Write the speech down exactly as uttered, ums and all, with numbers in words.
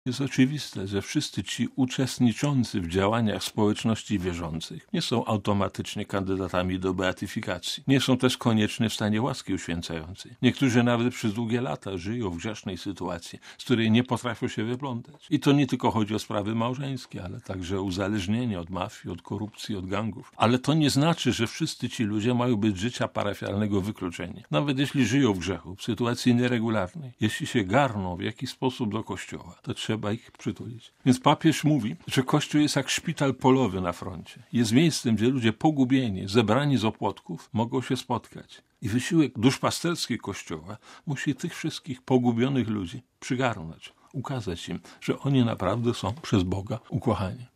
Jest oczywiste, że wszyscy ci uczestniczący w działaniach społeczności wierzących nie są automatycznie kandydatami do beatyfikacji. Nie są też koniecznie w stanie łaski uświęcającej. Niektórzy nawet przez długie lata żyją w grzesznej sytuacji, z której nie potrafią się wyplątać. I to nie tylko chodzi o sprawy małżeńskie, ale także o uzależnienie od mafii, od korupcji, od gangów. Ale to nie znaczy, że wszyscy ci ludzie mają być z życia parafialnego wykluczeni. Nawet jeśli żyją w grzechu, w sytuacji nieregularnej, jeśli się garną w jakiś sposób do kościoła, to trzeba ich przytulić. Więc papież mówi, że Kościół jest jak szpital polowy na froncie. Jest miejscem, gdzie ludzie pogubieni, zebrani z opłotków, mogą się spotkać. I wysiłek duszpasterski Kościoła musi tych wszystkich pogubionych ludzi przygarnąć, ukazać im, że oni naprawdę są przez Boga ukochani.